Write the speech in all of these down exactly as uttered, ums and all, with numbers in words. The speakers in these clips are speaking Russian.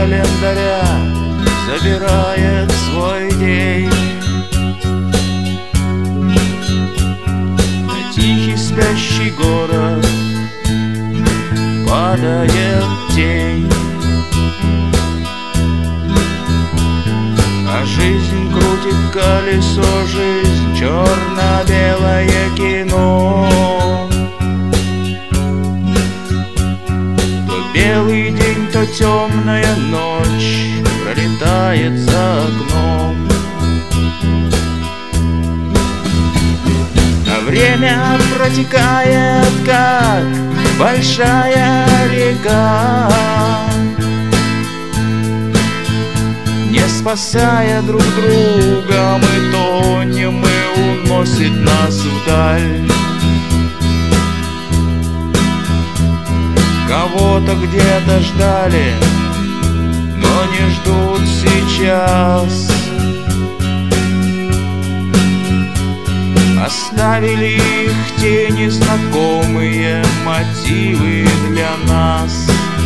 календаря забирает свой день. На тихий спящий город падает тень, а жизнь крутит колесо, жизнь черно-белое кино. То белый день, то темная ночь пролетает за окном. А время протекает, как большая река, не спасая друг друга, мы тонем, и уносит нас вдаль. Кого-то где-то ждали, но не ждут сейчас. Оставили их тени, знакомые мотивы для нас.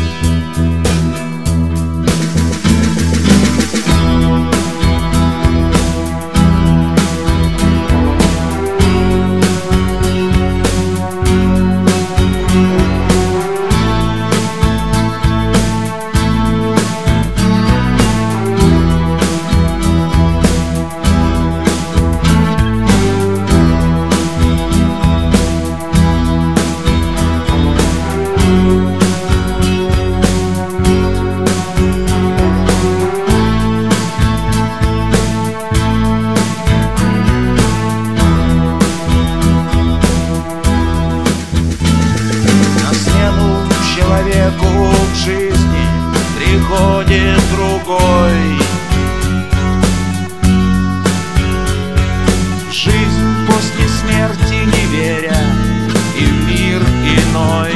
Человеку в жизни приходит другой. Жизнь после смерти, не веря, и в мир иной.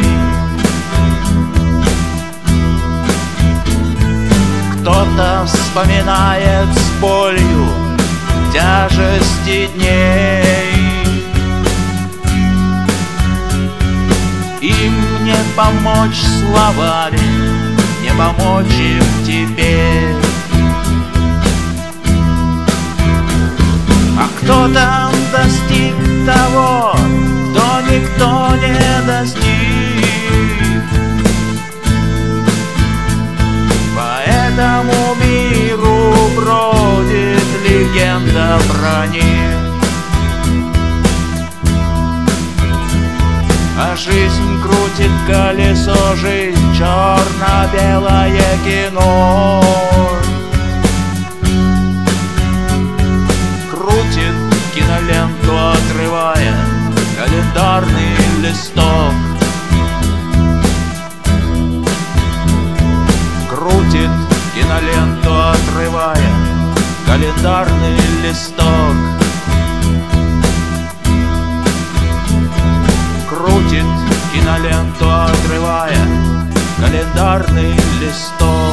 Кто-то вспоминает с болью тяжести дней. Им не помочь словами, не помочь им теперь. А кто-то достиг того, что никто не достиг. По этому миру бродит легенда про них. А жизнь крутит колесо, жизнь черно-белое кино. Крутит киноленту, отрывая календарный листок. Крутит киноленту, отрывая календарный листок. Крутит киноленту, отрывая календарный листок.